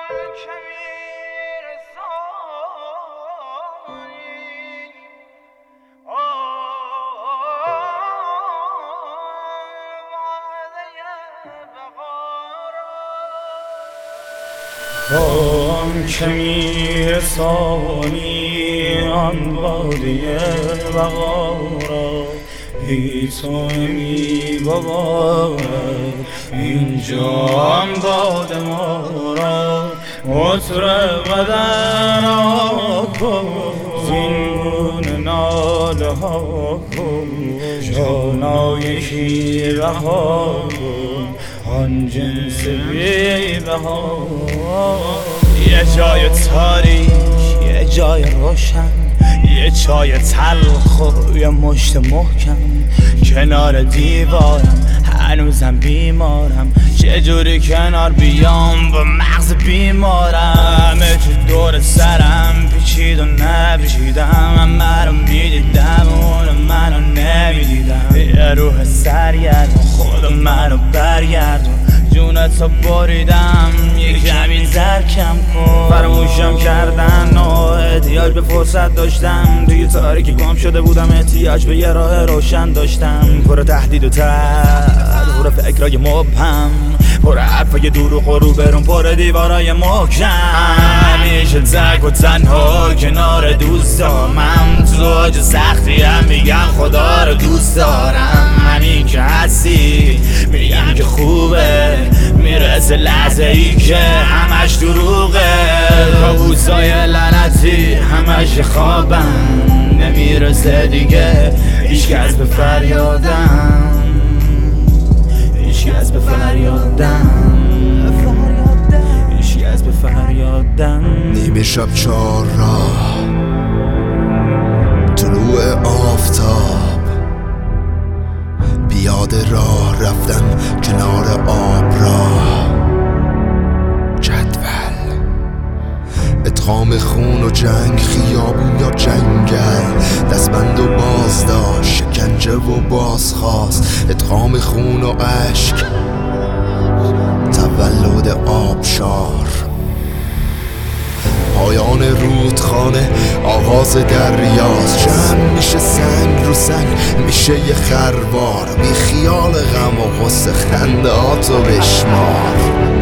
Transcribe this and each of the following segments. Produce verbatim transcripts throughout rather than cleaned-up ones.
آن که میرسانی آن باده بقا را بی تو نمیگوارد این جام باده ما را عطر قدر کن زین گونه ناله ها کن جانا یکی رها کن آن جنس بی بها. یه جای تاریک یه جای روشن یه چای تلخ و یه مشت محکم کنار دیوارم هنوزم بیمارم چجوری کنار بیام با مغز بیمارم تو دور سرم پیچید و نپیچیدم من منو میدیدم اون منو نمیدیدم یه روح سرگردون خود منو برگردون جونتو بریدم یک کمی زرکم کن فراموشم کردن و احتیاج به فرصت داشتم توی تاریکی گم شده بودم احتیاج به یه راه روشن داشتم پر تهدید و ترد پر فکرای مبهم پر حرفای دروغ و روبرون پر دیوارای محکم همیشه تک و تنها کنار دوستامم تو اوج سختی هم میگم خدا رو دوست دارم همین که هستی میگم که خوبه میرسه لحظه ای که همش دروغه کابوسای لعنتی همش خوابم نمیرسه دیگه هیچکس به فریادم هیچکس به فریادم هیچکس به فریادم. نیمه شب چهار راه طلوع آفتاب بیاد راه رفتن کنار آب راه جدول ادغام خون و جنگ خیابون یا جنگل دستبند و بازداشت شکنجه و بازخواست ادغام خون و عشق تولد آبشار پایان رودخانه آغاز دریاست جمع میشه سنگ رو سنگ میشه یه خروار بی خیال غم و غصه خندهاتو بشمار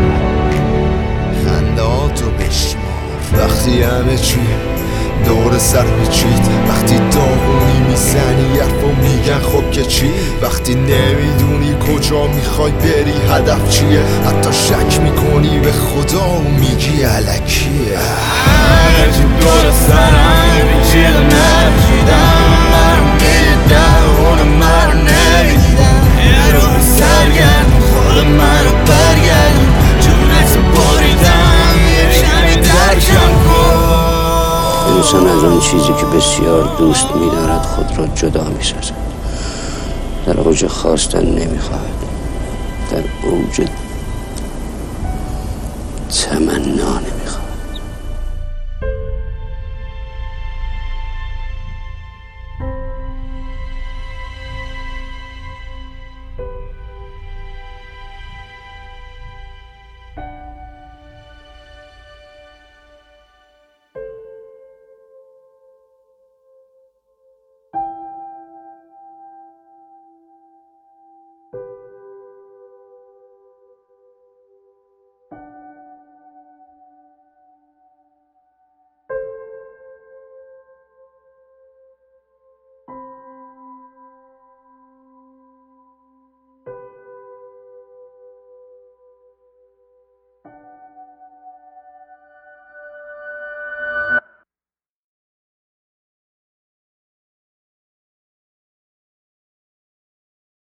خندهاتو بشمار وقتی همه چی دور سر میچید وقتی داغونی میزنی حرف و میگن خب که چی وقتی نمیدونی کجا میخوای بری هدف چیه حتی شک میکنی به خدا و میگی الکیه همه چی دور سرم پیچید و نپیچیدم من رو میدیدم اون من رو نمیدیدم یه روح سرگردون خود من رو برگردون جونتو بریدم یه کمی درکم کن. انسان از آن چیزی که بسیار دوست می‌دارد خود را جدا می‌سازد در اوج خواستن نمی‌خواهد در اوج طمع